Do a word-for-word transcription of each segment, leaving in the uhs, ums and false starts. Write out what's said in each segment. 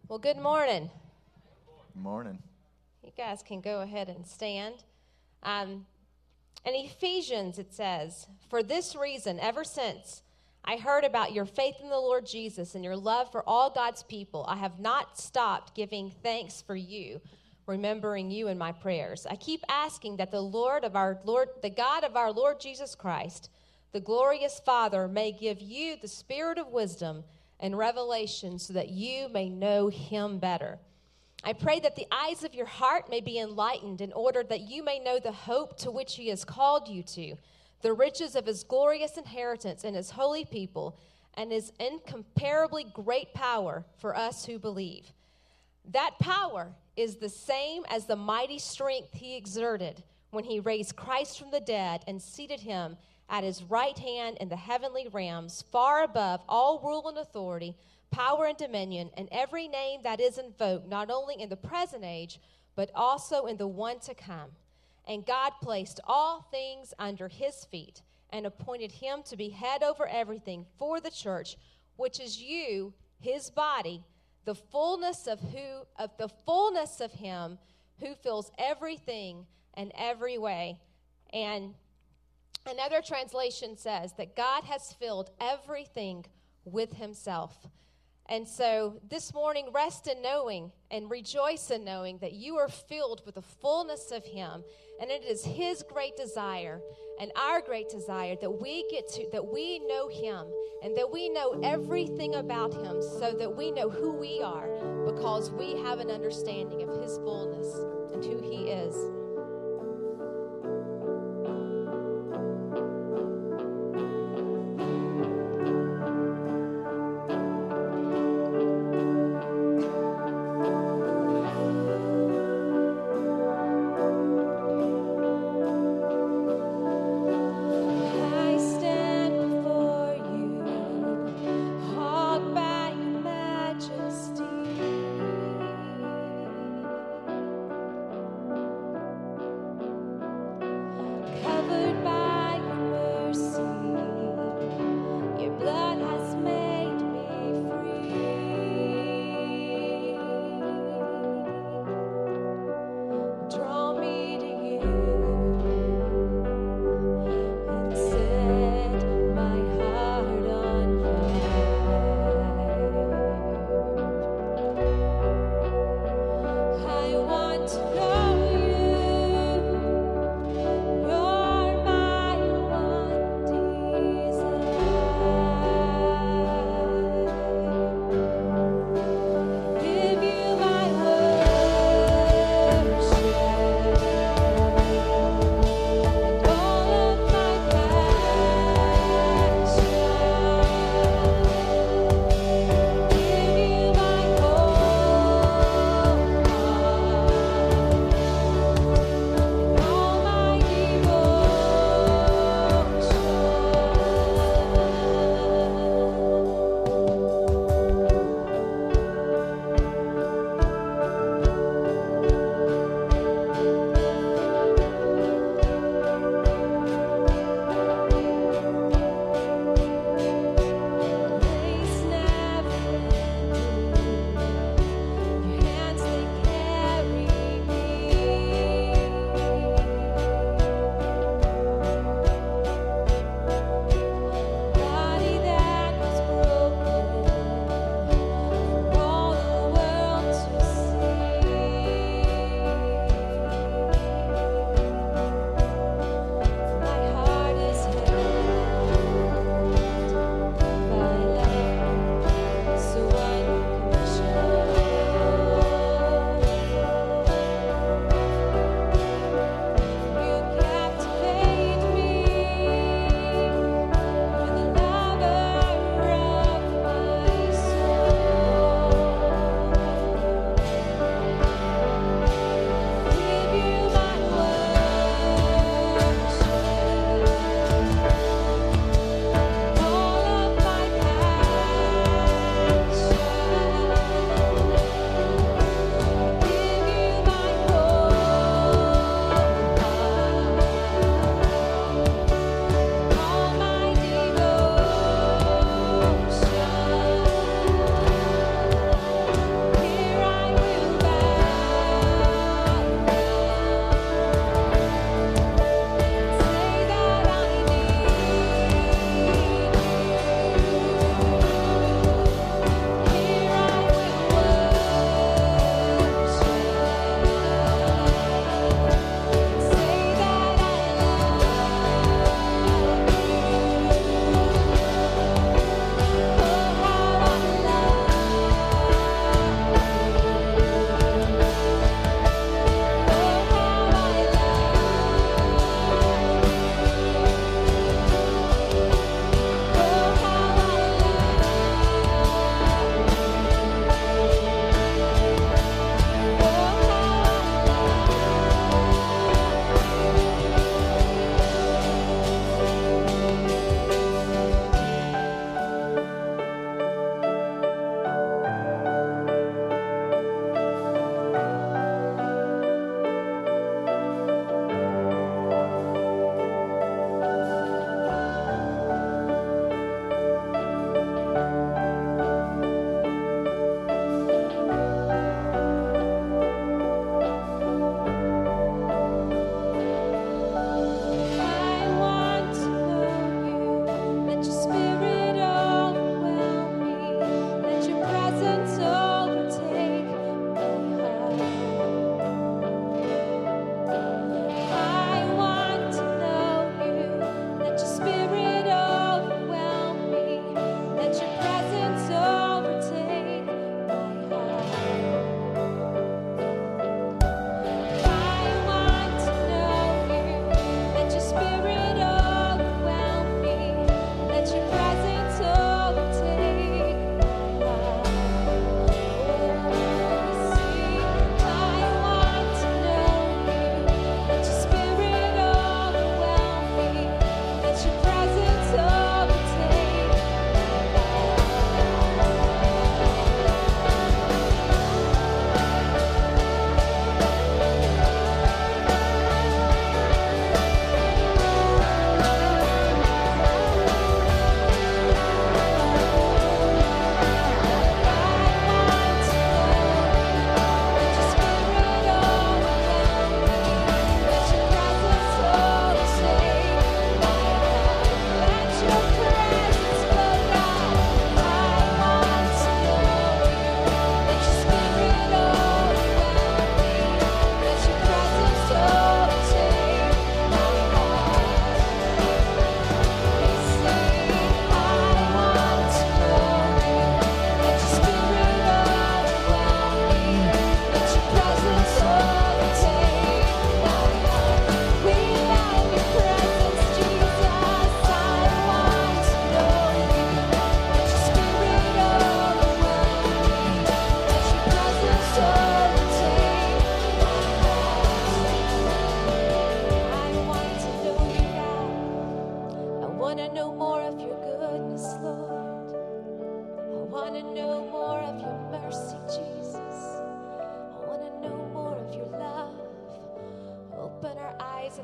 Well, good morning. Morning. You guys can go ahead and stand. Um, in Ephesians, it says, "For this reason, ever since I heard about your faith in the Lord Jesus and your love for all God's people, I have not stopped giving thanks for you, remembering you in my prayers. I keep asking that the Lord of our Lord, the God of our Lord Jesus Christ, the glorious Father, may give you the spirit of wisdom and revelation so that you may know him better. I pray that the eyes of your heart may be enlightened in order that you may know the hope to which he has called you to, the riches of his glorious inheritance in his holy people, and his incomparably great power for us who believe. That power is the same as the mighty strength he exerted when he raised Christ from the dead and seated him at his right hand in the heavenly realms, far above all rule and authority, power and dominion, and every name that is invoked, not only in the present age, but also in the one to come. And God placed all things under his feet and appointed him to be head over everything for the church, which is you, his body, the fullness of who of the fullness of him who fills everything in every way." And another translation says that God has filled everything with himself. And so this morning, rest in knowing and rejoice in knowing that you are filled with the fullness of him. And it is his great desire and our great desire that we get to, that we know him and that we know everything about him so that we know who we are because we have an understanding of his fullness and who he is.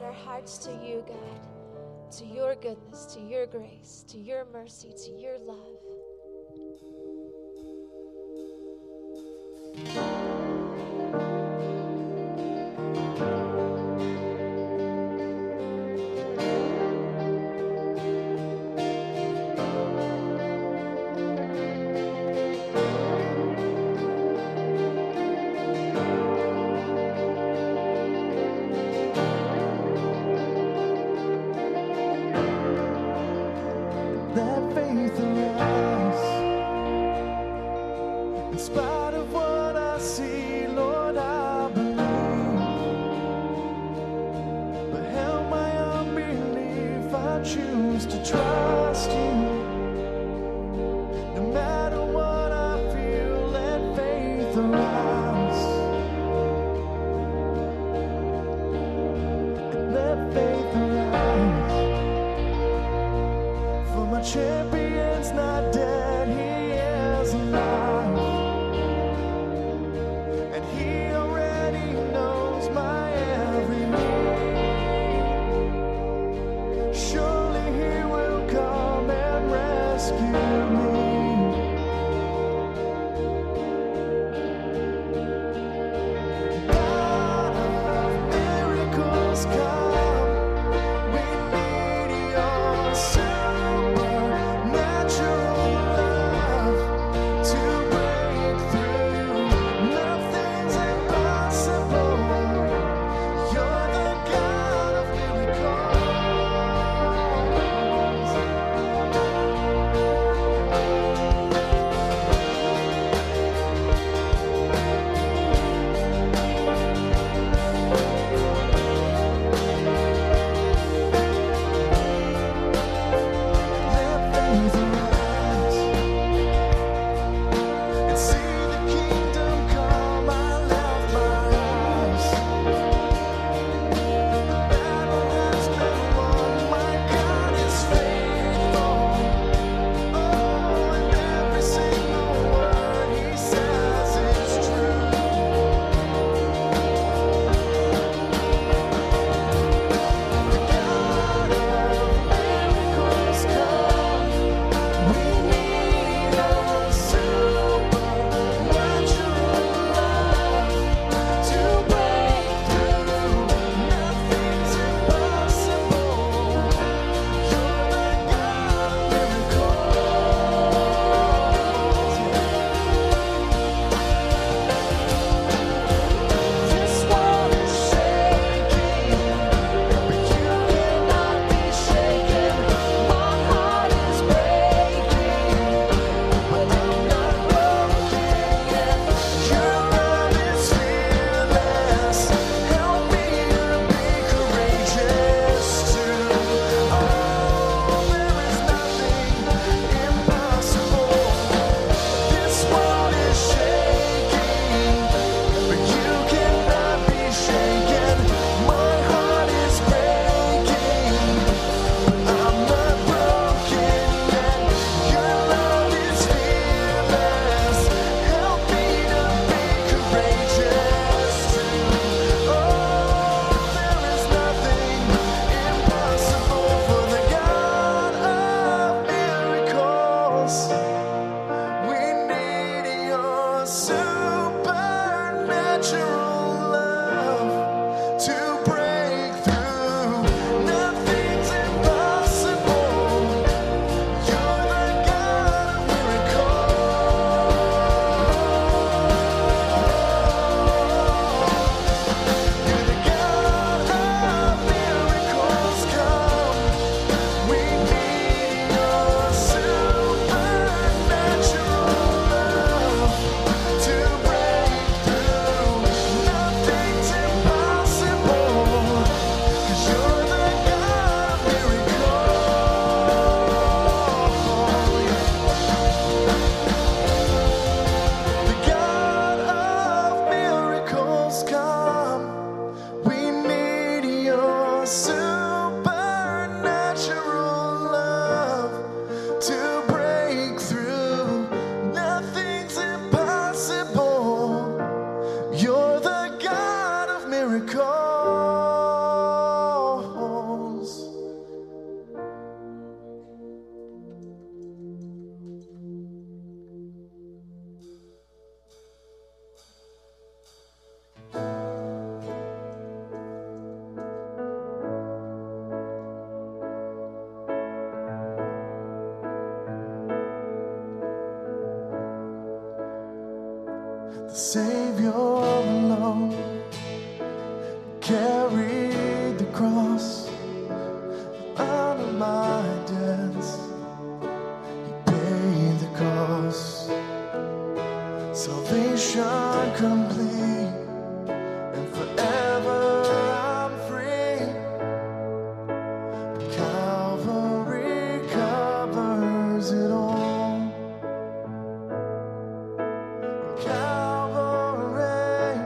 our hearts to you, God, to your goodness, to your grace, to your mercy, to your love. Let faith arise. In spite of what I see, Lord, I believe. But help my unbelief, I choose to trust you. No matter what I feel, let faith arise. Let faith arise. For my champion's not dead, he is alive. And he already knows my every need. Surely he will come and rescue me. Savior alone carried the cross out of my debts. He paid the cost. Salvation complete, and forever I'm free. Calvary covers it all. Calvary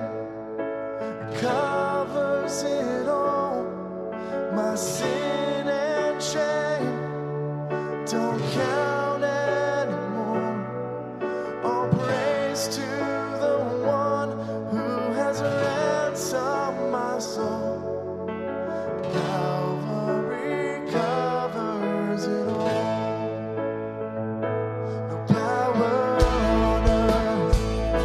covers it all. My sin and shame don't count anymore. All praise to the one who has ransomed my soul. Calvary covers it all. No power on earth,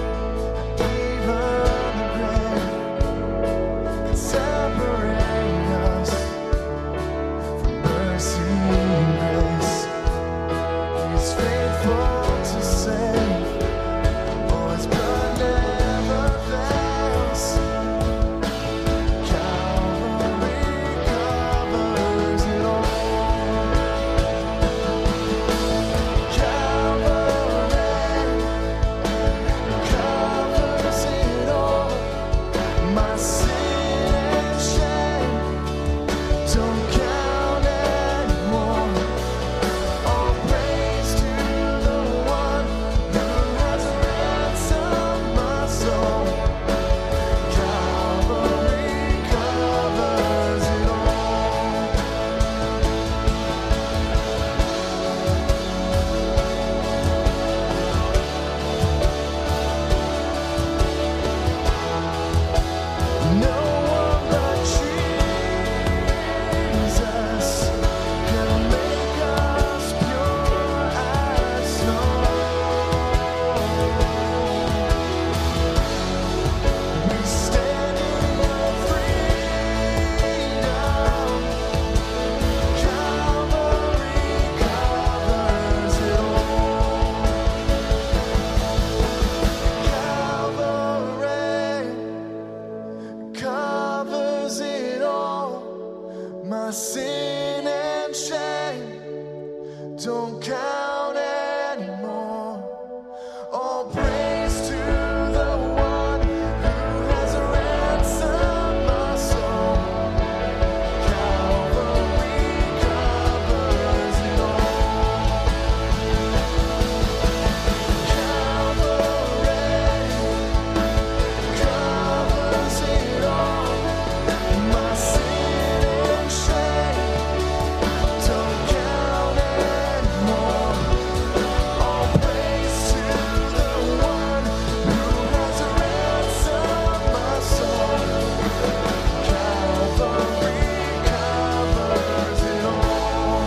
even the grave, can separate us from mercy and grace. He's faithful to save. Oh, his blood never fails. Calvary covers it all. Calvary covers it all. My sin and shame don't count anymore. All praise to the one who has ransomed my soul. Calvary covers it all. No one but Jesus can make us pure as snow. We stand in your freedom. Calvary covers it all. Calvary covers it all. My sin and shame don't count anymore. All praise to the one who has ransomed my soul. Calvary covers it all. Calvary covers it all. My sin and shame don't count anymore. All praise to the one who has ransomed my soul. Calvary covers it all.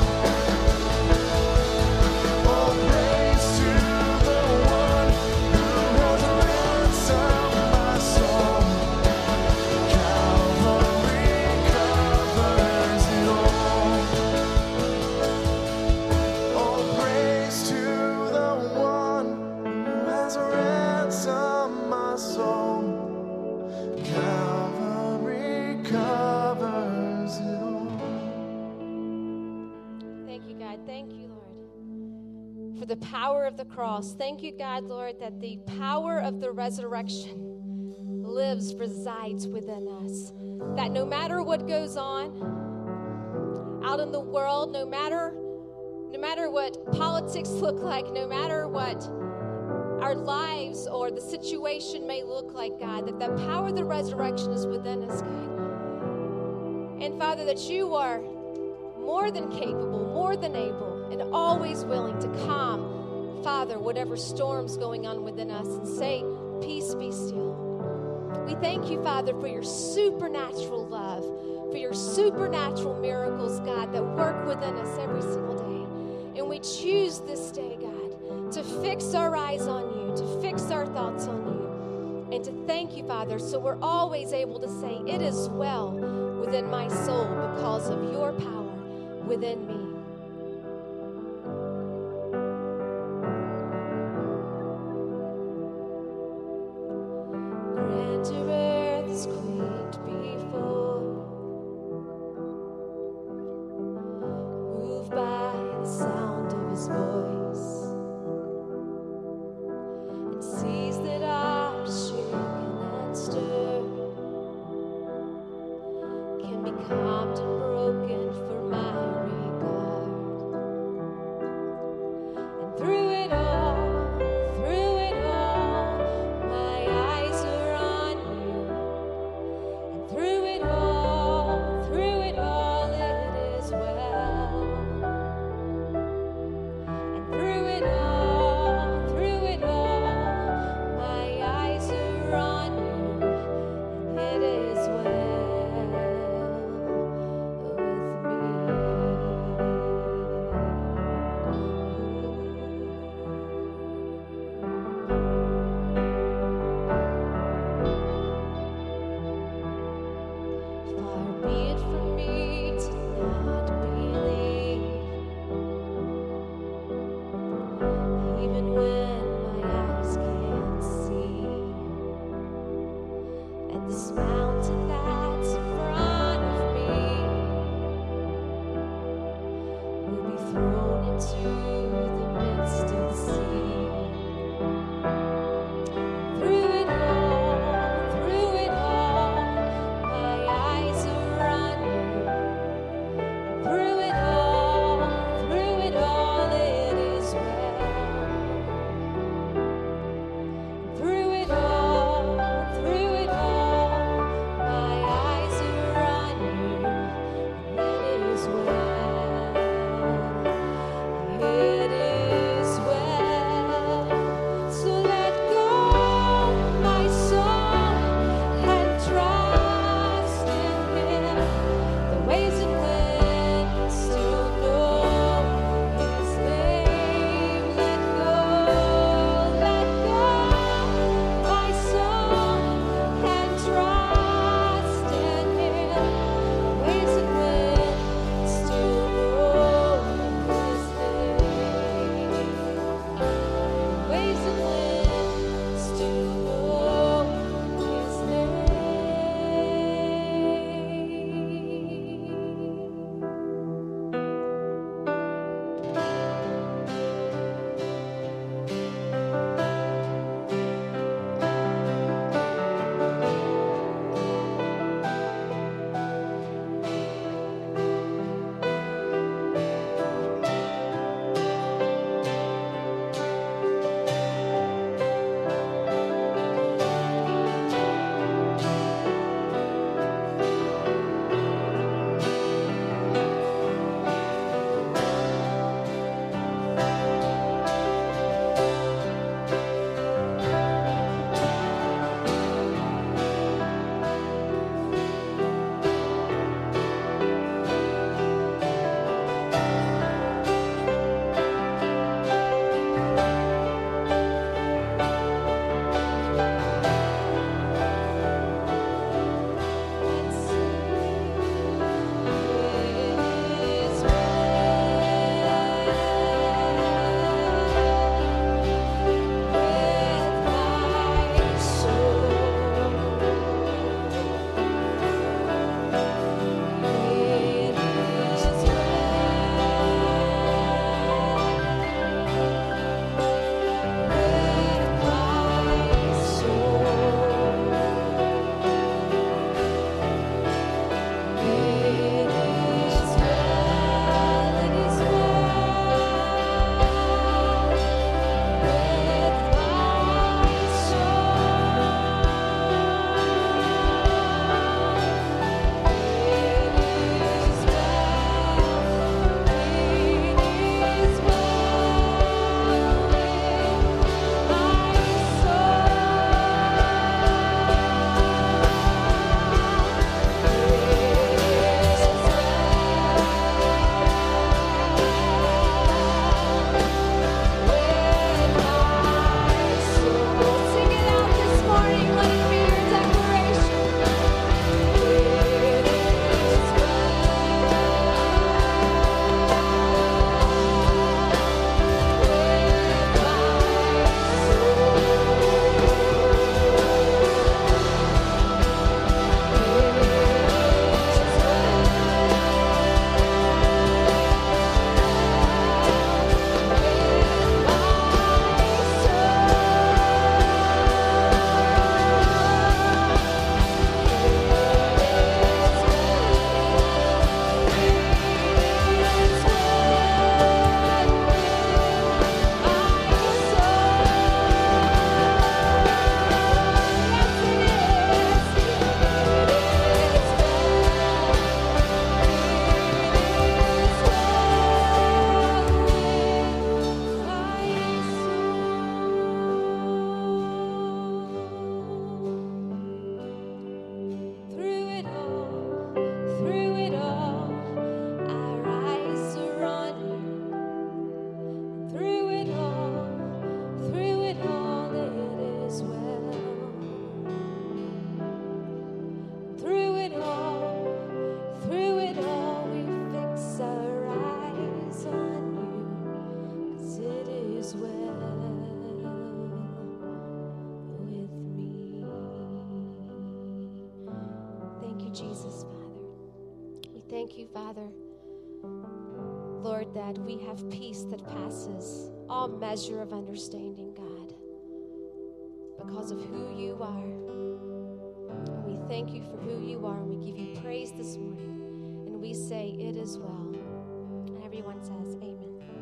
All praise to the one who has ransomed my soul. Calvary covers it all. All praise to the one who has ransomed my soul. Calvary covers it all. Thank you, God. Thank you, Lord, for the power of the cross. Thank you, God, Lord, that the power of the resurrection lives, resides within us. That no matter what goes on out in the world, no matter no matter what politics look like, no matter what our lives or the situation may look like, God, that the power of the resurrection is within us, God. And Father, that you are more than capable, more than able, and always willing to calm, Father, whatever storm's going on within us and say, peace be still. We thank you, Father, for your supernatural love, for your supernatural miracles, God, that work within us every single day. And we choose this day, God, to fix our eyes on you, to fix our thoughts on you, and to thank you, Father, so we're always able to say, it is well within my soul because of your power within me. grandeur earth is quaked before. Moved by the sound of his voice, and sees that I'm shaken and stirred, can be calmed and broken for my regard. And through it all, through it all, my eyes are on you. Thank you, Father, Lord, that we have peace that passes all measure of understanding, God, because of who you are. And we thank you for who you are, and we give you praise this morning. And we say, it is well. And everyone says, amen.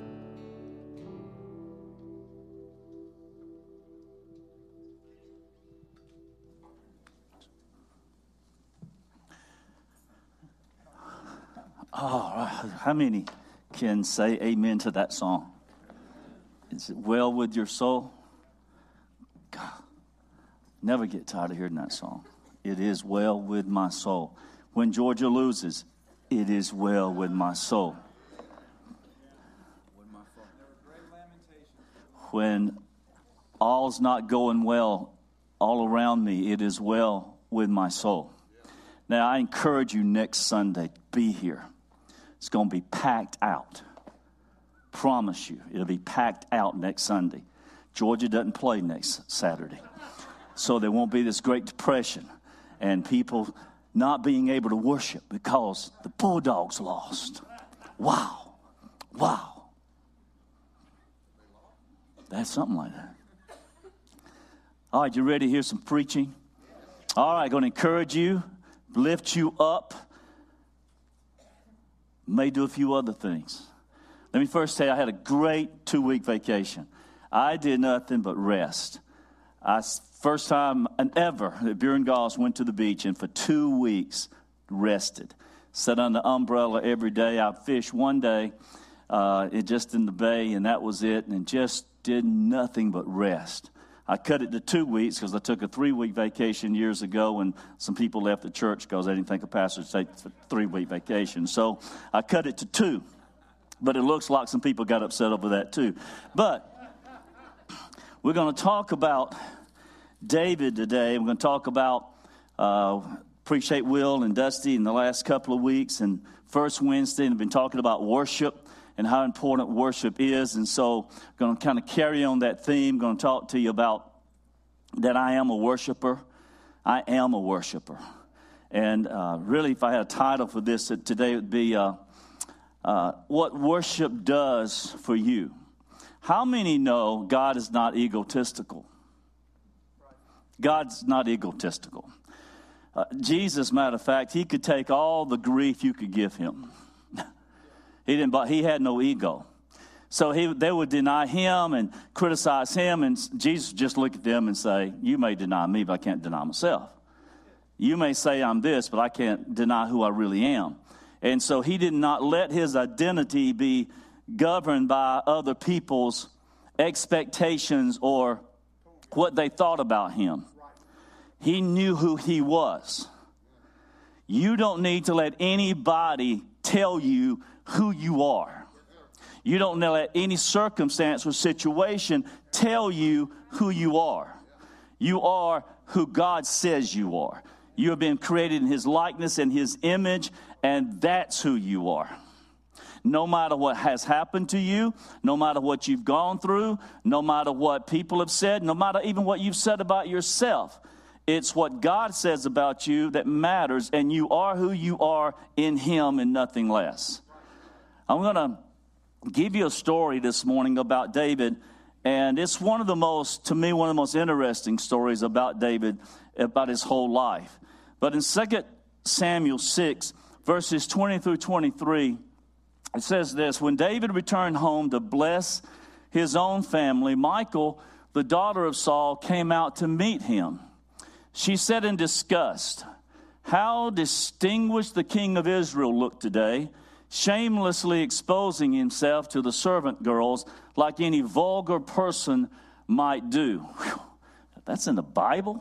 Oh, how many can say amen to that song? Is it well with your soul? God, never get tired of hearing that song. It is well with my soul. When Georgia loses, it is well with my soul. When all's not going well all around me, it is well with my soul. Now, I encourage you next Sunday, be here. It's going to be packed out. Promise you, it'll be packed out next Sunday. Georgia doesn't play next Saturday. So there won't be this Great Depression and people not being able to worship because the Bulldogs lost. Wow. Wow. That's something like that. All right, you ready to hear some preaching? All right, going to encourage you, lift you up. May do a few other things. Let me first say I had a great two-week vacation. I did nothing but rest. I first time and ever that Buren Goss went to the beach and for two weeks rested. Sat under the umbrella every day. I fished one day, uh, it just in the bay, and that was it. And just did nothing but rest. I cut it to two weeks because I took a three-week vacation years ago, and some people left the church because they didn't think a pastor should take a three-week vacation. So I cut it to two, but it looks like some people got upset over that too. But we're going to talk about David today. We're going to talk about, uh, appreciate Will and Dusty in the last couple of weeks, and first Wednesday, and I've been talking about worship and how important worship is. And so I'm going to kind of carry on that theme. I'm going to talk to you about that I am a worshiper. I am a worshiper. And uh, really, if I had a title for this today, it would be uh, uh, What Worship Does for You. How many know God is not egotistical? God's not egotistical. Uh, Jesus, matter of fact, he could take all the grief you could give him. He didn't, but he had no ego. So he, they would deny him and criticize him, and Jesus would just look at them and say, you may deny me, but I can't deny myself. You may say I'm this, but I can't deny who I really am. And so he did not let his identity be governed by other people's expectations or what they thought about him. He knew who he was. You don't need to let anybody tell you who you are. You don't let any circumstance or situation tell you who you are. You are who God says you are. You have been created in his likeness and his image, and that's who you are. No matter what has happened to you, no matter what you've gone through, no matter what people have said, no matter even what you've said about yourself, it's what God says about you that matters, and you are who you are in him and nothing less. I'm going to give you a story this morning about David, and it's one of the most, to me, one of the most interesting stories about David, about his whole life. But in Second Samuel six, verses twenty through twenty-three, it says this: when David returned home to bless his own family, Michal, the daughter of Saul, came out to meet him. She said in disgust, "How distinguished the king of Israel looked today, shamelessly exposing himself to the servant girls like any vulgar person might do." Whew, that's in the Bible?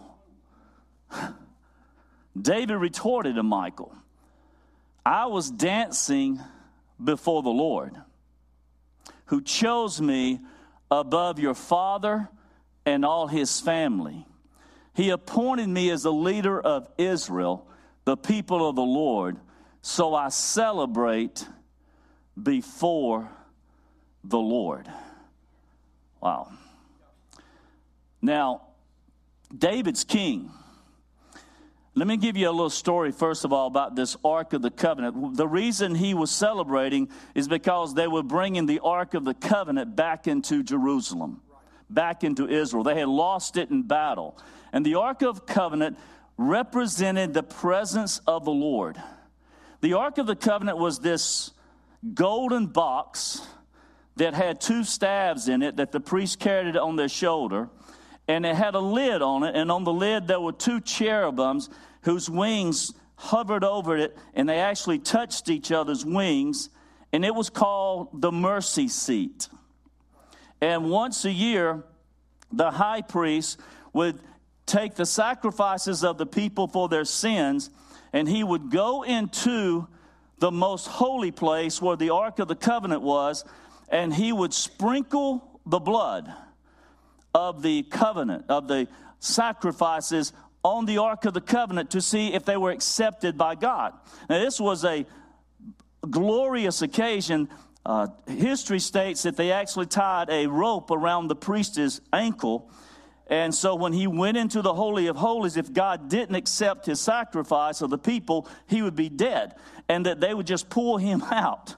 David retorted to Michal, "I was dancing before the Lord, who chose me above your father and all his family. He appointed me as a leader of Israel, the people of the Lord. So I celebrate before the Lord." Wow. Now, David's king. let me give you a little story, first of all, about this Ark of the Covenant. The reason he was celebrating is because they were bringing the Ark of the Covenant back into Jerusalem, back into Israel. They had lost it in battle. And the Ark of Covenant represented the presence of the Lord. The Ark of the Covenant was this golden box that had two staves in it that the priests carried it on their shoulder. And it had a lid on it, and on the lid there were two cherubims whose wings hovered over it, and they actually touched each other's wings, and it was called the mercy seat. And once a year, the high priest would take the sacrifices of the people for their sins, and he would go into the most holy place where the Ark of the Covenant was, and he would sprinkle the blood of the covenant, of the sacrifices on the Ark of the Covenant to see if they were accepted by God. Now, this was a glorious occasion. Uh, history states that they actually tied a rope around the priest's ankle. And so when he went into the Holy of Holies, if God didn't accept his sacrifice of the people, he would be dead. And that they would just pull him out.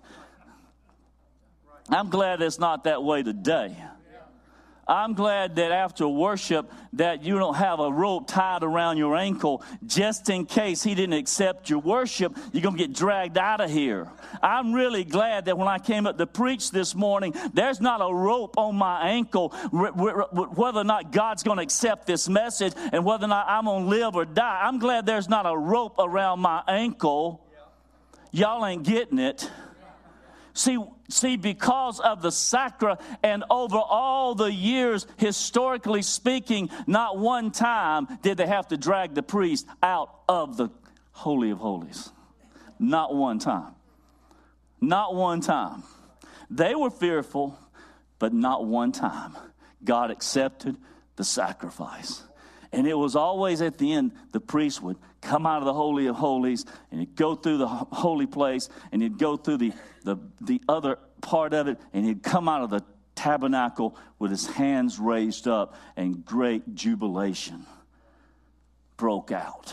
I'm glad it's not that way today. I'm glad that after worship that you don't have a rope tied around your ankle just in case he didn't accept your worship, you're going to get dragged out of here. I'm really glad that when I came up to preach this morning, there's not a rope on my ankle whether or not God's going to accept this message and whether or not I'm going to live or die. I'm glad there's not a rope around my ankle. Y'all ain't getting it. See, see, because of the sacra and over all the years, historically speaking, not one time did they have to drag the priest out of the Holy of Holies. Not one time. Not one time. They were fearful, but not one time. God accepted the sacrifice. And it was always at the end, the priest would come out of the Holy of Holies, and he'd go through the holy place, and he'd go through the, the, the other part of it, and he'd come out of the tabernacle with his hands raised up, and great jubilation broke out.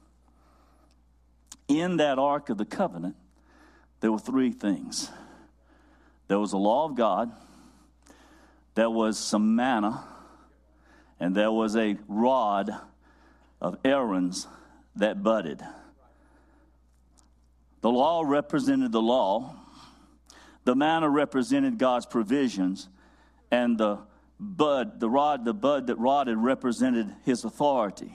In that Ark of the Covenant, there were three things. There was the law of God, there was some manna, and there was a rod of Aaron's that budded. The law represented the law. The manna represented God's provisions. And the bud, the rod, the bud that rotted represented his authority.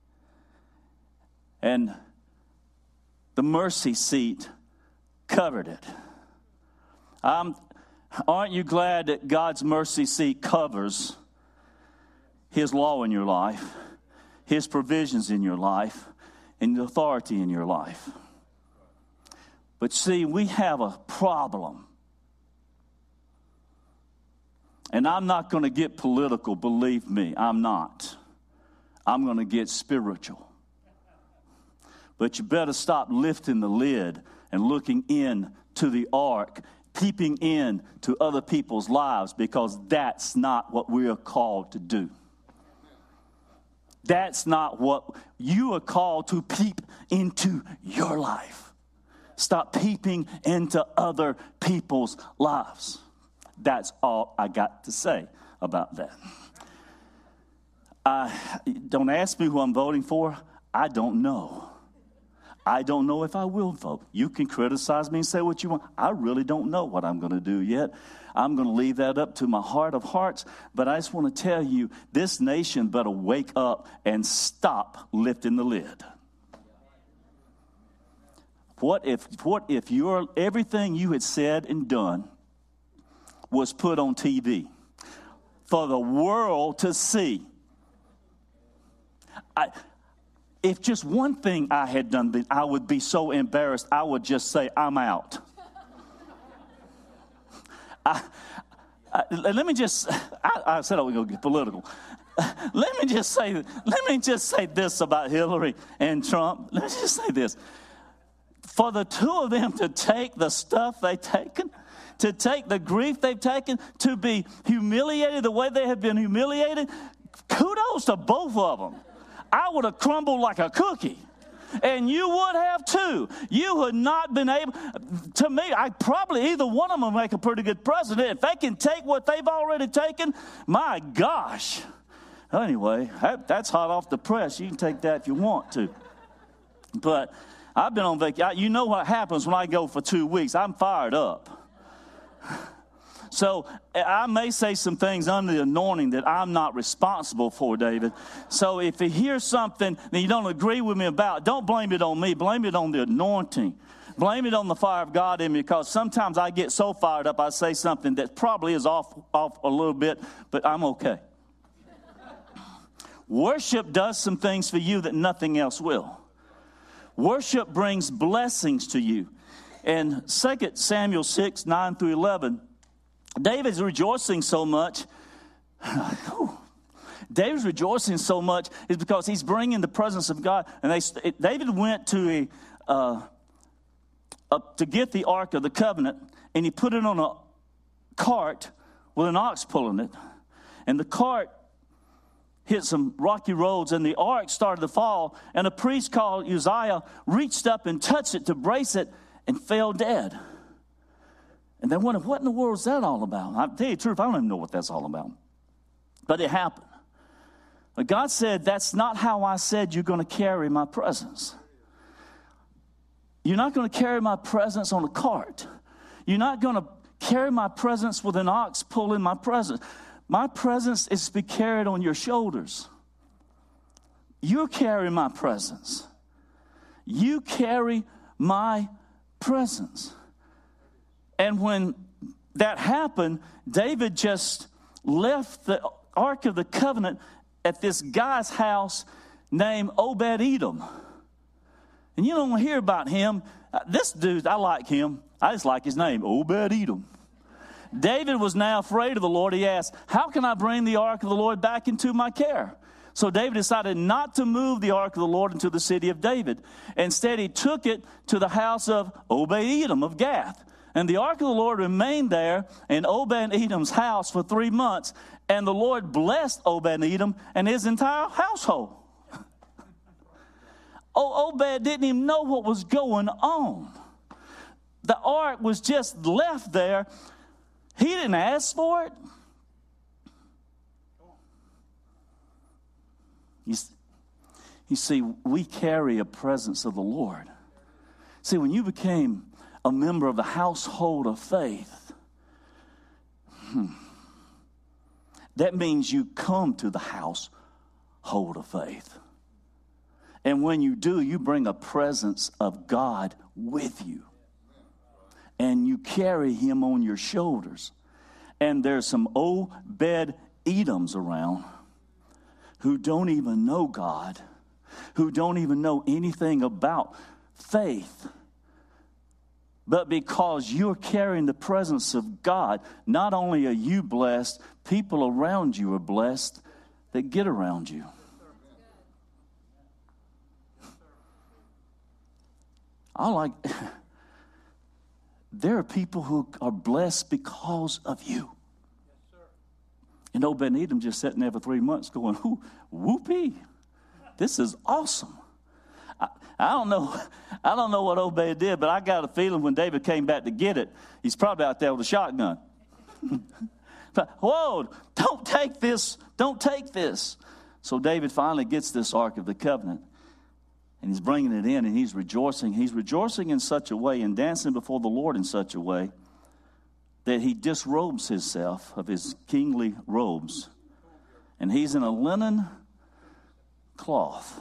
And the mercy seat covered it. Um, aren't you glad that God's mercy seat covers his law in your life, his provisions in your life, and the authority in your life? But see, we have a problem. And I'm not going to get political, believe me, I'm not. I'm going to get spiritual. But you better stop lifting the lid and looking in to the ark, peeping in to other people's lives, because that's not what we are called to do. That's not what you are called to peep into your life. Stop peeping into other people's lives. That's all I got to say about that. Uh, don't ask me who I'm voting for. I don't know. I don't know if I will vote. You can criticize me and say what you want. I really don't know what I'm going to do yet. I'm going to leave that up to my heart of hearts. But I just want to tell you, this nation better wake up and stop lifting the lid. What if, what if your everything you had said and done was put on T V for the world to see? I... If just one thing I had done, I would be so embarrassed, I would just say, I'm out. I, I, let me just, I, I said I was going to get political. Let me just say, let me just say this about Hillary and Trump. Let me just say this. For the two of them to take the stuff they've taken, to take the grief they've taken, to be humiliated the way they have been humiliated, kudos to both of them. I would have crumbled like a cookie. And you would have too. You would not been able, to me, I probably either one of them will make a pretty good president. If they can take what they've already taken, my gosh. Anyway, that, that's hot off the press. You can take that if you want to. But I've been on vacation. You know what happens when I go for two weeks. I'm fired up. So I may say some things under the anointing that I'm not responsible for, David. So if you hear something that you don't agree with me about, don't blame it on me. Blame it on the anointing. Blame it on the fire of God in me, because sometimes I get so fired up I say something that probably is off, off a little bit, but I'm okay. Worship does some things for you that nothing else will. Worship brings blessings to you. And Second Samuel six, nine through eleven, David's rejoicing so much. David's rejoicing so much is because he's bringing the presence of God. And they, David went to a, uh, a to get the Ark of the Covenant, and he put it on a cart with an ox pulling it. And the cart hit some rocky roads, and the ark started to fall. And a priest called Uzziah reached up and touched it to brace it and fell dead. And they wondered, what in the world is that all about? I'll tell you the truth, I don't even know what that's all about. But it happened. But God said, that's not how I said you're going to carry my presence. You're not going to carry my presence on a cart. You're not going to carry my presence with an ox pulling my presence. My presence is to be carried on your shoulders. You're carrying my presence. You carry my presence. And when that happened, David just left the Ark of the Covenant at this guy's house named Obed-Edom. And you don't hear about him. This dude, I like him. I just like his name, Obed-Edom. David was now afraid of the Lord. He asked, how can I bring the ark of the Lord back into my care? So David decided not to move the ark of the Lord into the city of David. Instead, he took it to the house of Obed-Edom of Gath. And the ark of the Lord remained there in Obed-Edom's house for three months. And the Lord blessed Obed-Edom and his entire household. Oh, Obed didn't even know what was going on. The ark was just left there. He didn't ask for it. You, you see, we carry a presence of the Lord. See, when you became a member of the household of faith, hmm, that means you come to the household of faith. And when you do, you bring a presence of God with you. And you carry him on your shoulders. And there's some Obed-Edoms around who don't even know God, who don't even know anything about faith. But because you're carrying the presence of God, not only are you blessed, people around you are blessed that get around you. I like... There are people who are blessed because of you. Yes, sir. And Obed-Edom just sitting there for three months going, Ooh, whoopee, this is awesome. I, I don't know, I don't know what Obed did, but I got a feeling when David came back to get it, he's probably out there with a shotgun. But, whoa, don't take this, don't take this. So David finally gets this Ark of the Covenant. And he's bringing it in, and he's rejoicing. He's rejoicing in such a way and dancing before the Lord in such a way that he disrobes himself of his kingly robes. And he's in a linen cloth,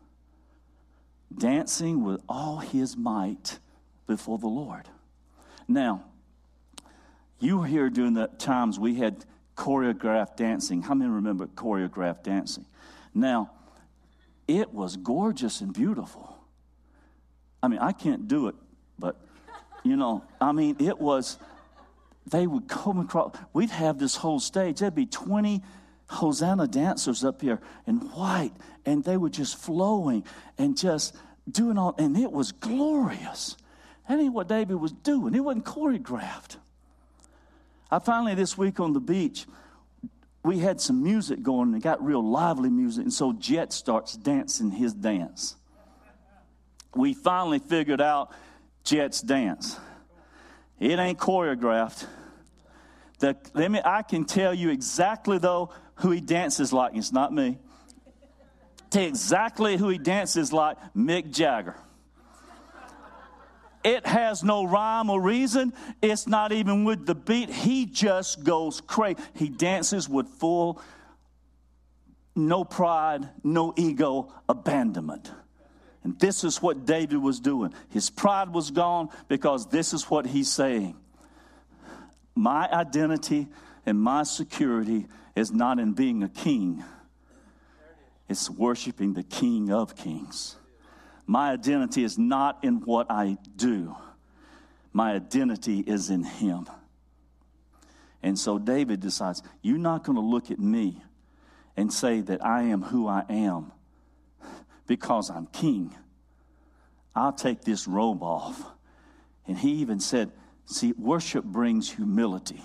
dancing with all his might before the Lord. Now, you were here during the times we had choreographed dancing. How many remember choreographed dancing? Now, it was gorgeous and beautiful. I mean, I can't do it, but, you know, I mean, it was, they would come across, we'd have this whole stage. There'd be twenty Hosanna dancers up here in white, and they were just flowing and just doing all, and it was glorious. That ain't what David was doing. It wasn't choreographed. I finally, this week on the beach, we had some music going, and it got real lively music, and so Jet starts dancing his dance. we finally figured out Jet's dance. It ain't choreographed. The, let me, I can tell you exactly, though, who he dances like. It's not me. Tell you exactly who he dances like. Mick Jagger. It has no rhyme or reason. It's not even with the beat. He just goes crazy. He dances with full, no pride, no ego, abandonment. And this is what David was doing. His pride was gone because this is what he's saying. My identity and my security is not in being a king. It's worshiping the King of Kings. My identity is not in what I do. My identity is in him. And so David decides, you're not going to look at me and say that I am who I am because I'm king. I'll take this robe off. And he even said, see, worship brings humility.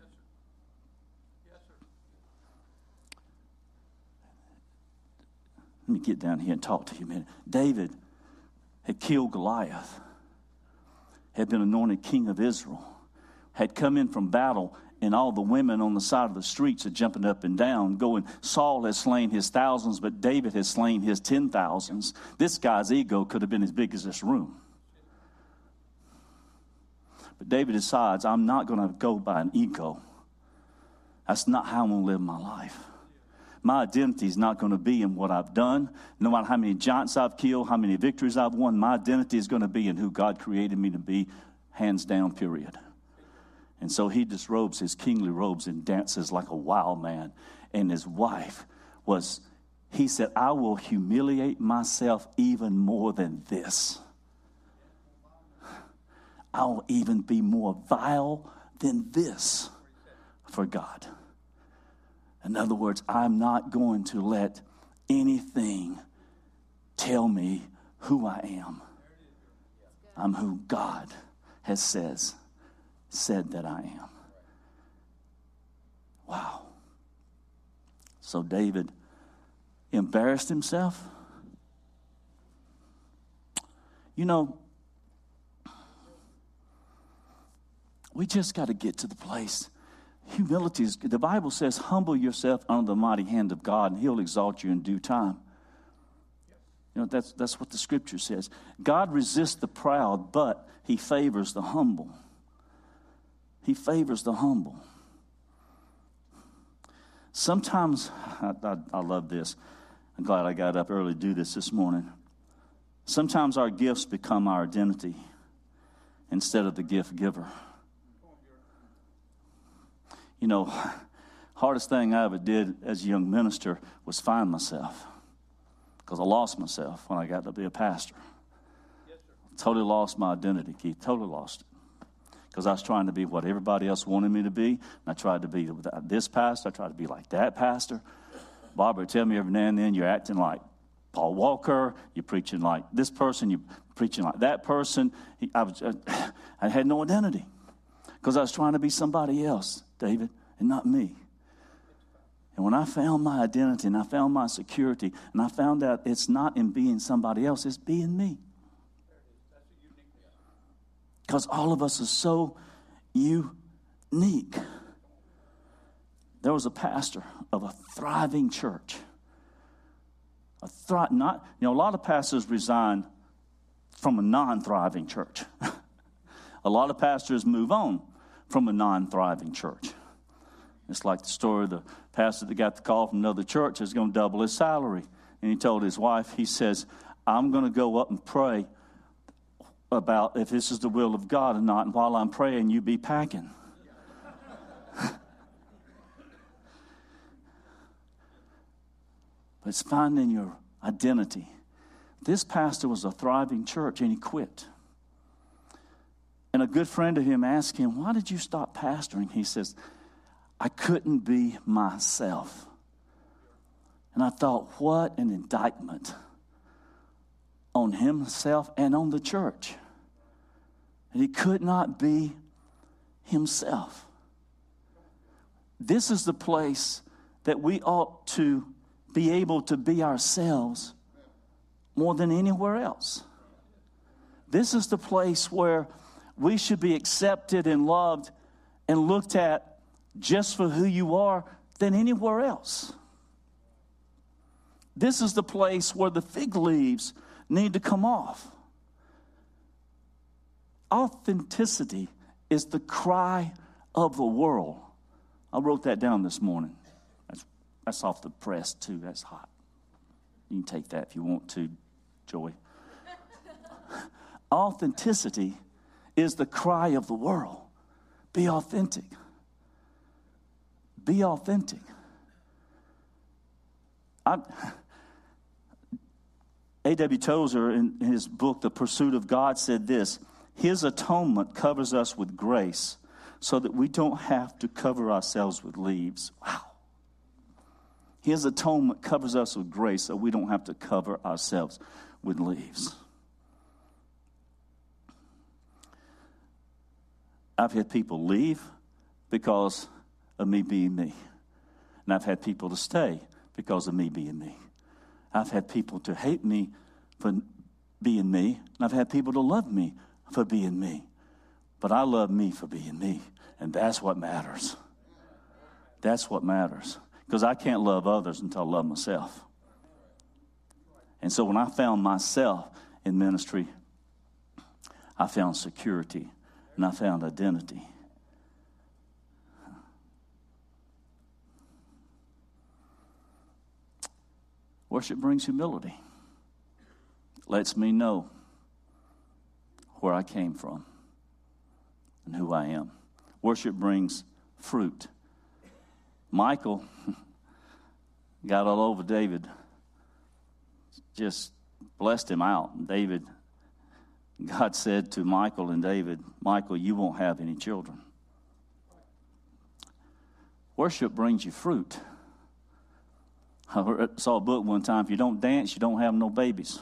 Let me get down here and talk to you a minute. David had killed Goliath, had been anointed king of Israel, had come in from battle, and all the women on the side of the streets are jumping up and down, going, Saul has slain his thousands, but David has slain his ten thousands. This guy's ego could have been as big as this room. But David decides, I'm not going to go by an ego. That's not how I'm going to live my life. My identity is not going to be in what I've done. No matter how many giants I've killed, how many victories I've won, my identity is going to be in who God created me to be, hands down, period. And so he disrobes his kingly robes and dances like a wild man. And his wife was, he said, I will humiliate myself even more than this. I'll even be more vile than this for God. In other words, I'm not going to let anything tell me who I am. I'm who God has says, said that I am. Wow. So David embarrassed himself. You know, we just got to get to the place. Humility is, the Bible says, humble yourself under the mighty hand of God, and he'll exalt you in due time. You know, that's, that's what the scripture says. God resists the proud, but he favors the humble. He favors the humble. Sometimes, I, I, I love this. I'm glad I got up early to do this this morning. Sometimes our gifts become our identity instead of the gift giver. You know, hardest thing I ever did as a young minister was find myself. Because I lost myself when I got to be a pastor. Yes, sir. Totally lost my identity, Keith. Totally lost it. Because I was trying to be what everybody else wanted me to be. And I tried to be this pastor. I tried to be like that pastor. Barbara would tell me every now and then, you're acting like Paul Walker. You're preaching like this person. You're preaching like that person. He, I, was, I had no identity. Because I was trying to be somebody else, David, and not me. And when I found my identity and I found my security, and I found out it's not in being somebody else, it's being me. Because all of us are so unique. There was a pastor of a thriving church. A thri- not, you know, a lot of pastors resign from a non-thriving church. A lot of pastors move on from a non-thriving church. It's like the story of the pastor that got the call from another church is going to double his salary. And he told his wife, he says, I'm going to go up and pray about if this is the will of God or not. And while I'm praying, you be packing. But it's finding your identity. This pastor was a thriving church and he quit. And a good friend of him asked him, why did you stop pastoring? He says, I couldn't be myself. And I thought, what an indictment on himself and on the church. And he could not be himself. This is the place that we ought to be able to be ourselves more than anywhere else. This is the place where we should be accepted and loved and looked at just for who you are than anywhere else. This is the place where the fig leaves need to come off. Authenticity is the cry of the world. I wrote that down this morning. That's, that's off the press, too. That's hot. You can take that if you want to, Joey. Authenticity is the cry of the world. Be authentic. Be authentic. A W Tozer, in his book, The Pursuit of God, said this: His atonement covers us with grace so that we don't have to cover ourselves with leaves. Wow. His atonement covers us with grace so we don't have to cover ourselves with leaves. I've had people leave because of me being me. And I've had people to stay because of me being me. I've had people to hate me for being me. And I've had people to love me for being me. But I love me for being me. And that's what matters. That's what matters. Because I can't love others until I love myself. And so when I found myself in ministry, I found security. And I found identity. Worship brings humility. It lets me know where I came from and who I am. Worship brings fruit. Michael got all over David, just blessed him out. And David, God said to Michael and David, Michael, you won't have any children. Worship brings you fruit. I saw a book one time, if you don't dance, you don't have no babies.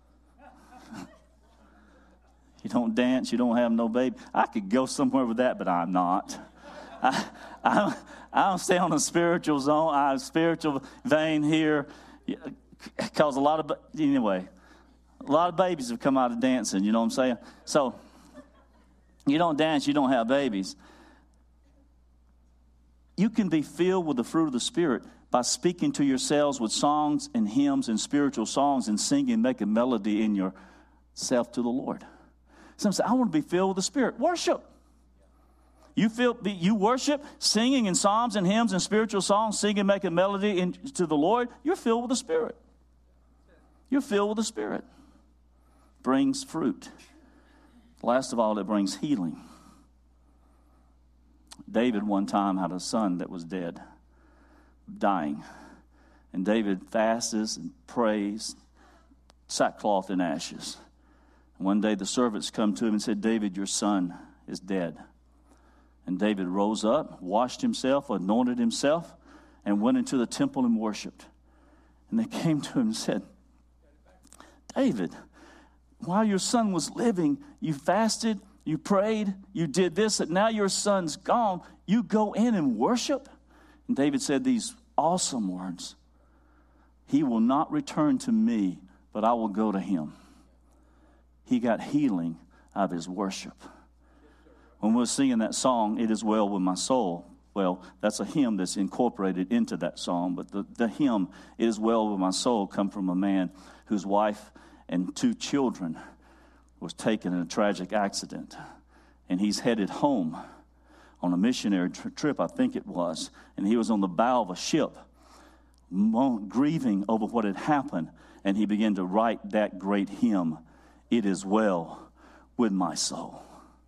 You don't dance, you don't have no baby. I could go somewhere with that, but I'm not. I, I, I don't stay on a spiritual zone, a spiritual vein here, because a lot of, anyway, a lot of babies have come out of dancing, you know what I'm saying? So, you don't dance, you don't have babies. You can be filled with the fruit of the Spirit by speaking to yourselves with songs and hymns and spiritual songs and singing, making melody in yourself to the Lord. Some say, I want to be filled with the Spirit. Worship. You feel, you worship, singing in psalms and hymns and spiritual songs, singing, making melody in, to the Lord. You're filled with the Spirit. You're filled with the Spirit. Brings fruit. Last of all, it brings healing. David one time had a son that was dead, dying. And David fasts and prays, sackcloth and ashes. One day the servants come to him and said, David, your son is dead. And David rose up, washed himself, anointed himself, and went into the temple and worshiped. And they came to him and said, David, while your son was living, you fasted, you prayed, you did this, and now your son's gone. You go in and worship? And David said these awesome words. He will not return to me, but I will go to him. He got healing out of his worship. When we were singing that song, It Is Well With My Soul, well, that's a hymn that's incorporated into that song. But the, the hymn, It Is Well With My Soul, come from a man whose wife and two children was taken in a tragic accident. And he's headed home on a missionary tri- trip, I think it was. And he was on the bow of a ship, mo- grieving over what had happened. And he began to write that great hymn, It Is Well With My Soul.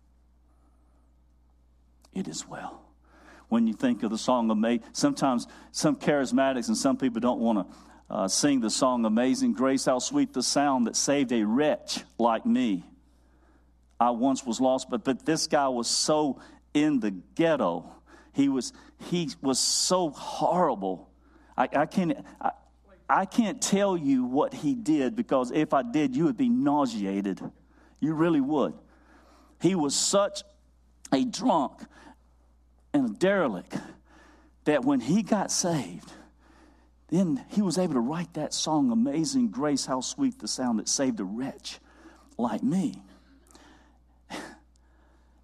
It is well. When you think of the song Amazing, sometimes some charismatics and some people don't want to uh, sing the song Amazing Grace, how sweet the sound that saved a wretch like me. I once was lost, but but this guy was so in the ghetto. He was he was so horrible. I, I can't I, I can't tell you what he did, because if I did, you would be nauseated. You really would. He was such a drunk and a derelict that when he got saved, then he was able to write that song, Amazing Grace, how sweet the sound that saved a wretch like me.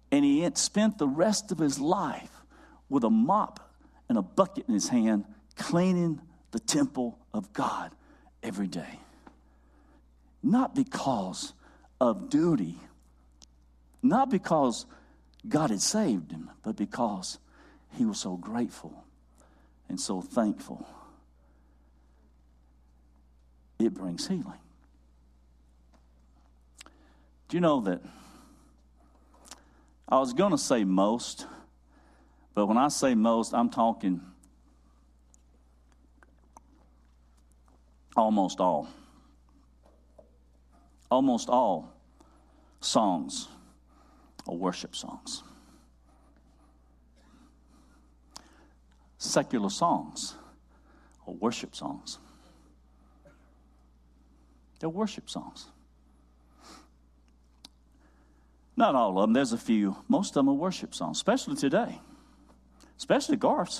And he had spent the rest of his life with a mop and a bucket in his hand, cleaning the temple of God every day. Not because of duty, not because God had saved him, but because he was so grateful and so thankful. It brings healing. Do you know that I was going to say most, but when I say most, I'm talking almost all. Almost all songs are worship songs. Secular songs are worship songs. They're worship songs. Not all of them. There's a few. Most of them are worship songs, especially today. Especially Garth's.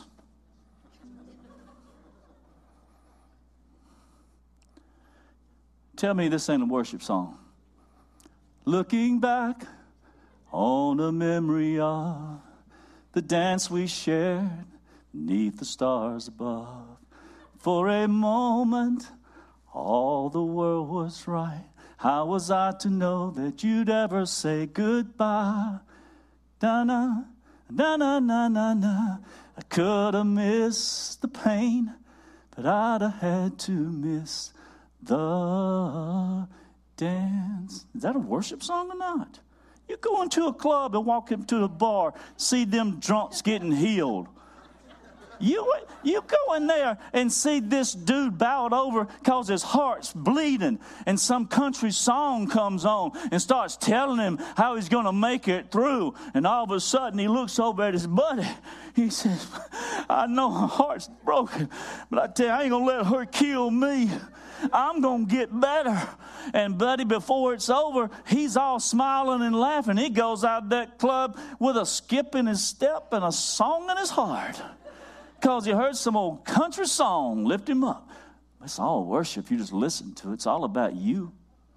Tell me this ain't a worship song. Looking back on the memory of the dance we shared beneath the stars above. For a moment, all the world was right. How was I to know that you'd ever say goodbye? Da-na, da-na-na-na-na. I could have missed the pain, but I'd have had to miss the dance. Is that a worship song or not? You go into a club and walk into a bar, see them drunks getting healed. You, you go in there and see this dude bowed over because his heart's bleeding, and some country song comes on and starts telling him how he's going to make it through. And all of a sudden he looks over at his buddy. He says, I know her heart's broken, but I tell you, I ain't going to let her kill me. I'm going to get better. And buddy, before it's over, he's all smiling and laughing. He goes out of that club with a skip in his step and a song in his heart. Because he heard some old country song lift him up. It's all worship. You just listen to it. It's all about you.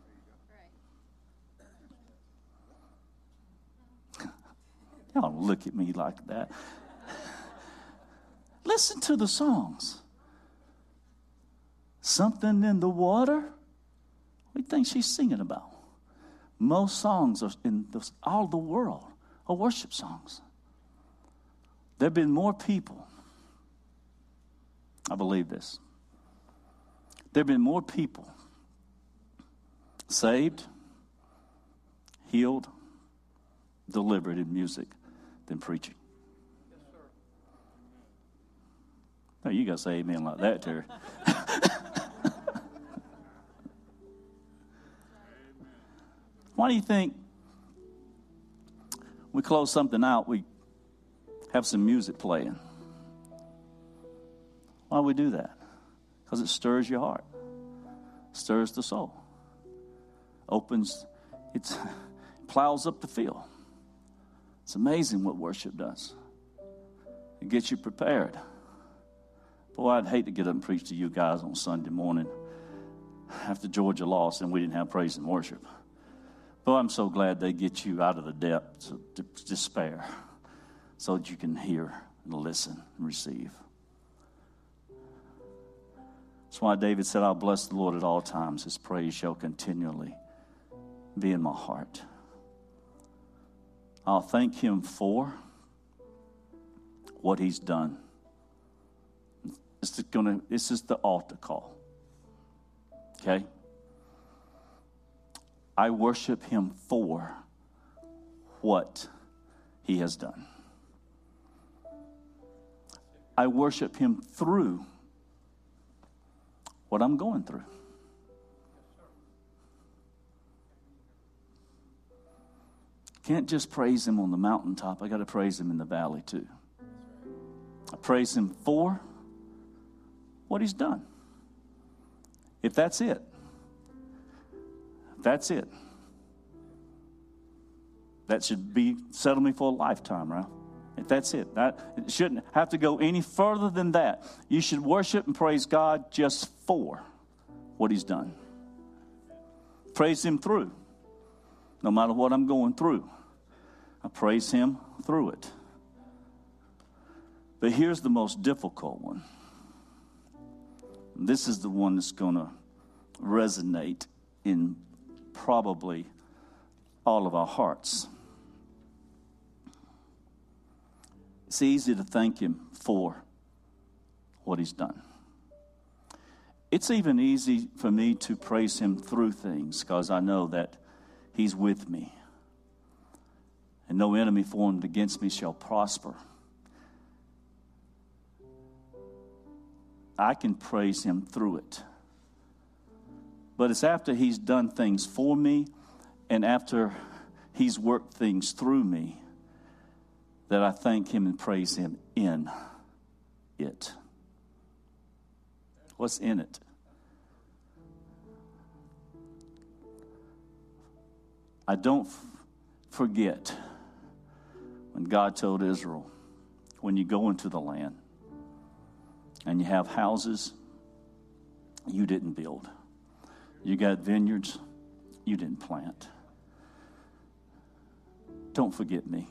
Y'all don't look at me like that. Listen to the songs. Something in the water. What do you think she's singing about? Most songs are in the, all the world are worship songs. There have been more people. I believe this. There have been more people saved, healed, delivered in music than preaching. Yes, sir. No, you got to say amen like that, Terry. Why do you think we close something out, we have some music playing? Why do we do that? Because it stirs your heart, stirs the soul, opens, it plows up the field. It's amazing what worship does. It gets you prepared. Boy, I'd hate to get up and preach to you guys on Sunday morning after Georgia lost and we didn't have praise and worship. Boy, I'm so glad they get you out of the depths of despair so that you can hear and listen and receive. That's why David said, I'll bless the Lord at all times. His praise shall continually be in my heart. I'll thank him for what he's done. This is, gonna, this is the altar call. Okay? I worship him for what he has done. I worship him through what I'm going through. Can't just praise him on the mountaintop. I got to praise him in the valley too. I praise him for what he's done. If that's it, if that's it, that should be settle me for a lifetime, right? If that's it, that it shouldn't have to go any further than that. You should worship and praise God just for what he's done. Praise him through, no matter what I'm going through. I praise him through it. But here's the most difficult one. This is the one that's going to resonate in probably all of our hearts. It's easy to thank him for what he's done. It's even easy for me to praise him through things because I know that he's with me. And no enemy formed against me shall prosper. I can praise him through it. But it's after he's done things for me and after he's worked things through me that I thank him and praise him in it. What's in it? I don't f- forget when God told Israel, when you go into the land and you have houses you didn't build, you got vineyards you didn't plant. Don't forget me.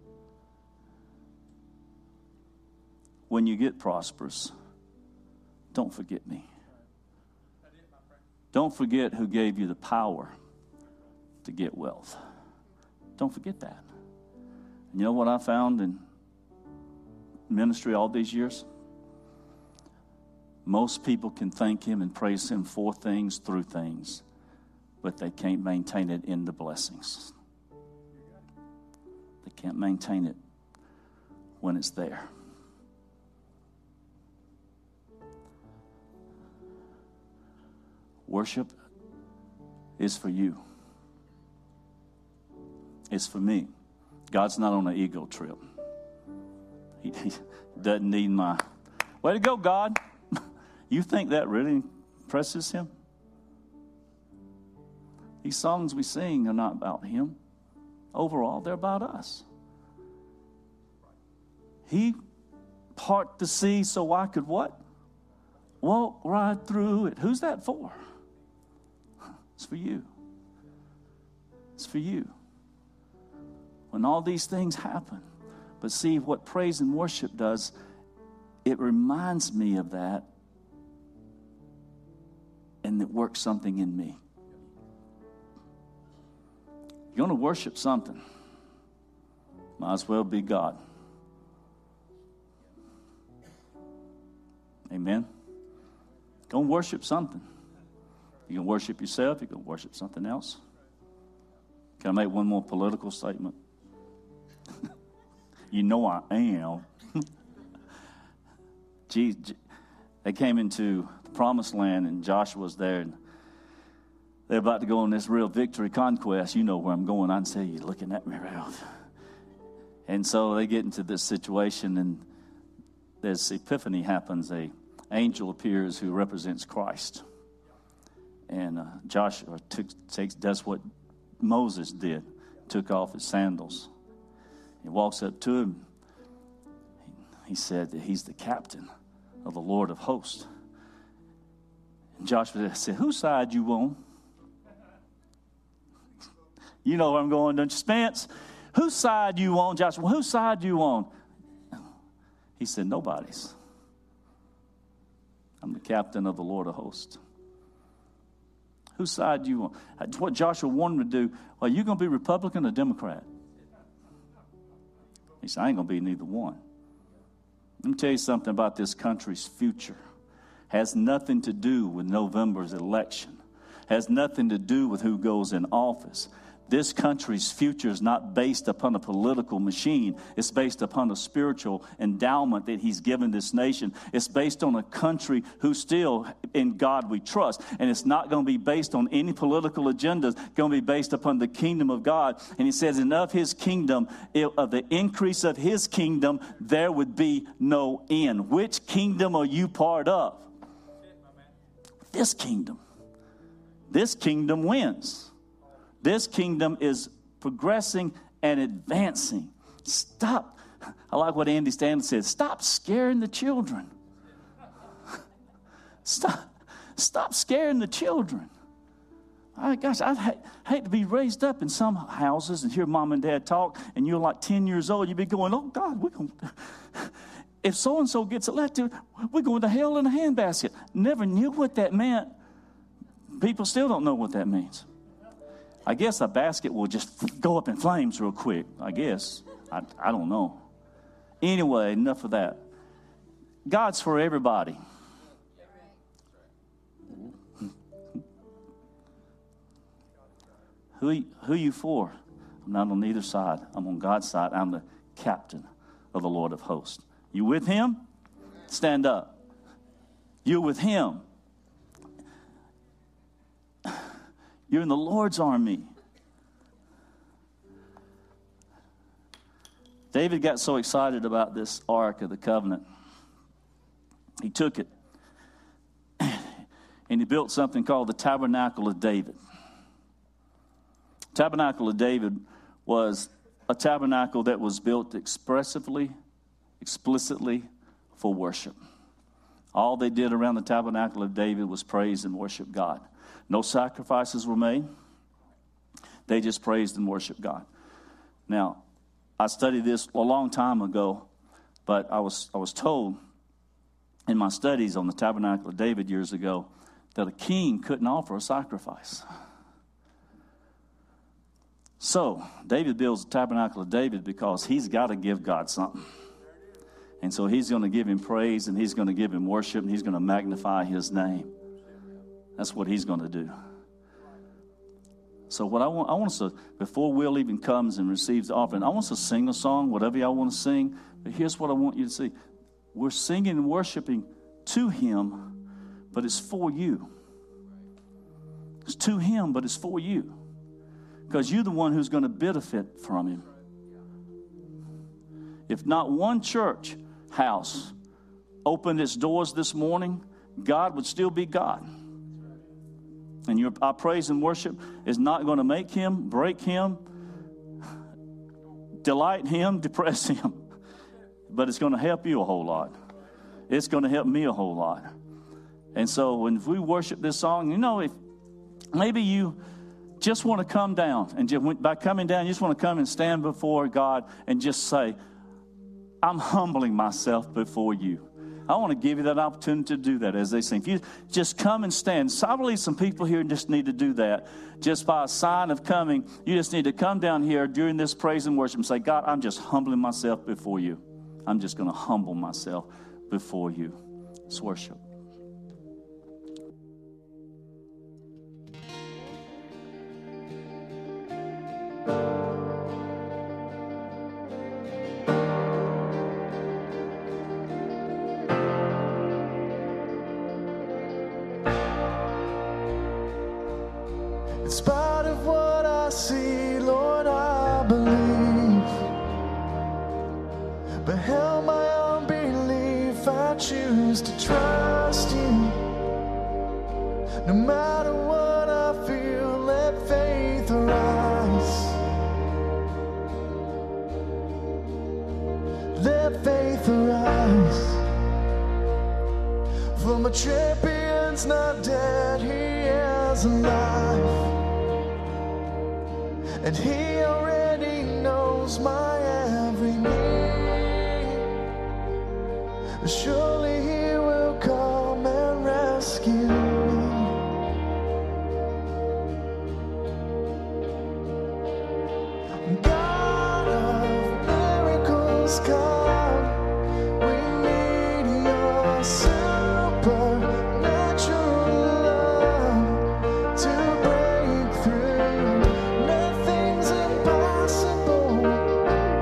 When you get prosperous, don't forget me. Don't forget who gave you the power to get wealth. Don't forget that. And you know what I found in ministry all these years? Most people can thank him and praise him for things, through things, but they can't maintain it in the blessings. They can't maintain it when it's there. Worship is for you. It's for me. God's not on an ego trip. He, he doesn't need my, way to go, God. You think that really impresses him? These songs we sing are not about him. Overall, they're about us. He parted the sea so I could what? Walk right through it. Who's that for? It's for you. It's for you. When all these things happen. But see, what praise and worship does, it reminds me of that. And it works something in me. You're going to worship something. Might as well be God. Amen. Go and worship something. You can worship yourself. You can worship something else. Can I make one more political statement? You know I am. Gee, they came into the promised land and Joshua was there and they're about to go on this real victory conquest. You know where I'm going. I can see you looking at me around. And so they get into this situation and this epiphany happens. A angel appears who represents Christ. And uh, Joshua took, takes, does what Moses did, took off his sandals. He walks up to him. He, he said that he's the captain of the Lord of hosts. And Joshua said, whose side you on? You know where I'm going, don't you, Spence? Whose side you on, Joshua? Whose side you on? He said, nobody's. I'm the captain of the Lord of hosts. Whose side do you want? That's what Joshua wanted him to do. Are you going to be Republican or Democrat? He said, I ain't going to be neither one. Let me tell you something about this country's future. Has nothing to do with November's election. Has nothing to do with who goes in office. This country's future is not based upon a political machine. It's based upon a spiritual endowment that he's given this nation. It's based on a country who still, in God we trust. And it's not going to be based on any political agendas. It's going to be based upon the kingdom of God. And he says, and of his kingdom, of the increase of his kingdom, there would be no end. Which kingdom are you part of? This kingdom. This kingdom wins. This kingdom is progressing and advancing. Stop. I like what Andy Stanley said. Stop scaring the children. Stop. Stop scaring the children. I, gosh, I'd ha- hate to be raised up in some houses and hear mom and dad talk, and you're like ten years old. You'd be going, oh, God, we're going if so-and-so gets elected, we're going to hell in a handbasket. Never knew what that meant. People still don't know what that means. I guess a basket will just go up in flames real quick, I guess. I, I don't know. Anyway, enough of that. God's for everybody. Who, who are you for? I'm not on either side. I'm on God's side. I'm the captain of the Lord of hosts. You with him? Stand up. You're with him. You're in the Lord's army. David got so excited about this Ark of the Covenant. He took it and he built something called the Tabernacle of David. Tabernacle of David was a tabernacle that was built expressively, explicitly for worship. All they did around the Tabernacle of David was praise and worship God. No sacrifices were made. They just praised and worshiped God. Now, I studied this a long time ago, but I was I was told in my studies on the Tabernacle of David years ago that a king couldn't offer a sacrifice. So, David builds the Tabernacle of David because he's got to give God something. And so he's going to give him praise, and he's going to give him worship, and he's going to magnify his name. That's what he's going to do. So what I want, I want us to, before Will even comes and receives the offering, I want us to sing a song, whatever y'all want to sing. But here's what I want you to see. We're singing and worshiping to him, but it's for you. It's to him, but it's for you. Because you're the one who's going to benefit from him. If not one church house opened its doors this morning, God would still be God. And your our praise and worship is not going to make him, break him, delight him, depress him. But it's going to help you a whole lot. It's going to help me a whole lot. And so when we worship this song, you know, if maybe you just want to come down, and just, by coming down, you just want to come and stand before God and just say, I'm humbling myself before you. I want to give you that opportunity to do that as they sing. If you just come and stand. So I believe some people here just need to do that. Just by a sign of coming, you just need to come down here during this praise and worship and say, God, I'm just humbling myself before you. I'm just going to humble myself before you. Let's worship. In spite of what I see, Lord, I believe. But hell my unbelief, I choose to trust you. No matter what I feel, let faith arise. Let faith arise. For my champion's not dead, he is alive. And he already knows my every need. Surely he will come and rescue me. God of miracles, come. We need your supernatural love to break through. Nothing's impossible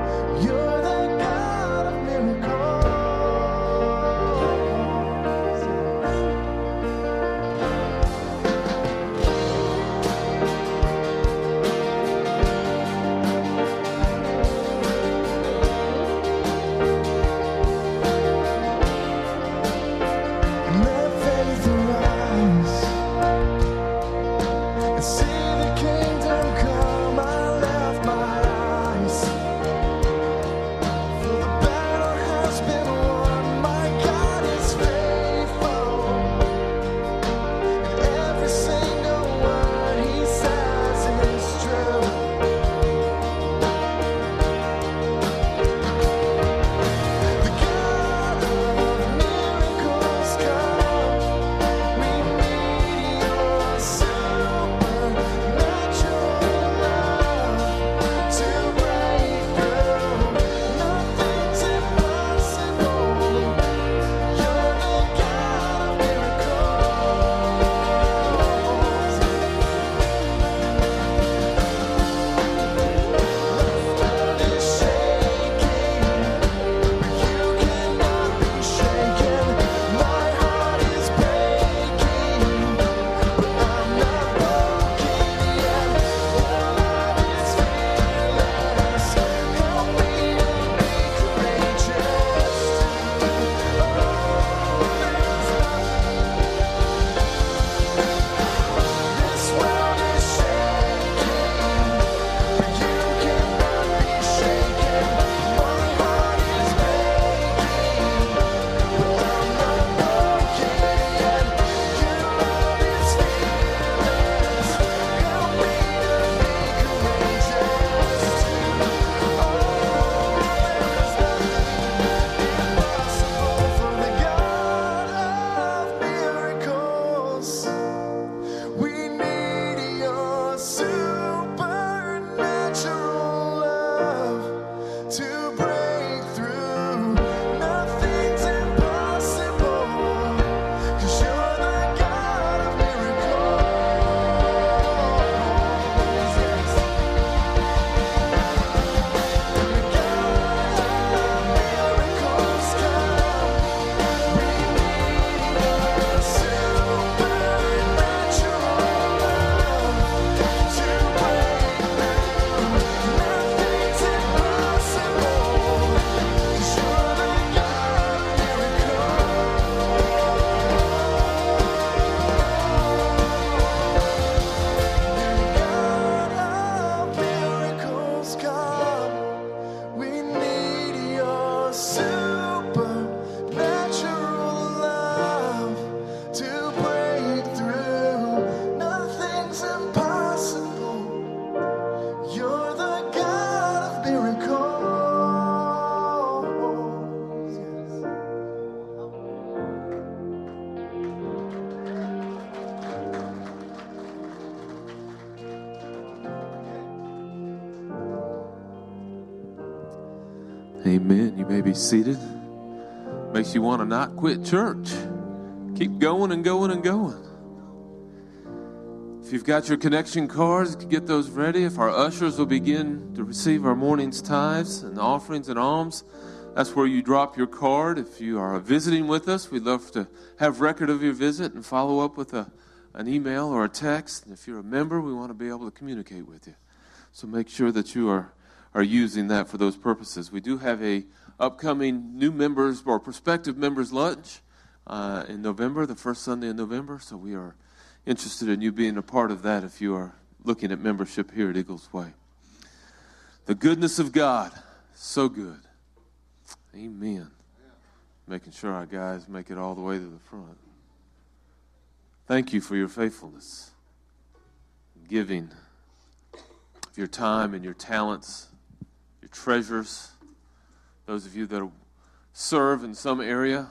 Amen. You may be seated. Makes you want to not quit church. Keep going and going and going. If you've got your connection cards, get those ready. If our ushers will begin to receive our morning's tithes and offerings and alms, that's where you drop your card. If you are visiting with us, we'd love to have record of your visit and follow up with a, an email or a text. And if you're a member, we want to be able to communicate with you. So make sure that you are, are using that for those purposes. We do have a upcoming new members or prospective members lunch uh, in November, the first Sunday in November. So we are interested in you being a part of that if you are looking at membership here at Eagles Way. The goodness of God, so good. Amen. Making sure our guys make it all the way to the front. Thank you for your faithfulness, giving of your time and your talents, your treasures. Those of you that serve in some area,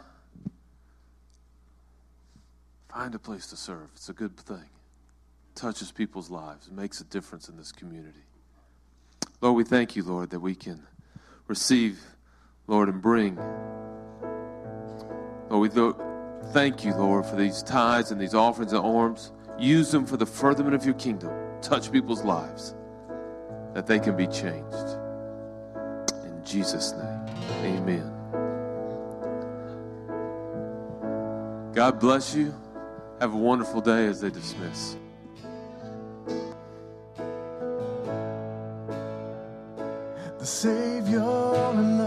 find a place to serve. It's a good thing. It touches people's lives. It makes a difference in this community. Lord, we thank you, Lord, that we can receive, Lord, and bring. Lord, we th- thank you, Lord, for these tithes and these offerings and alms. Use them for the furtherment of your kingdom. Touch people's lives, that they can be changed. In Jesus' name, amen. God bless you. Have a wonderful day as they dismiss. The Savior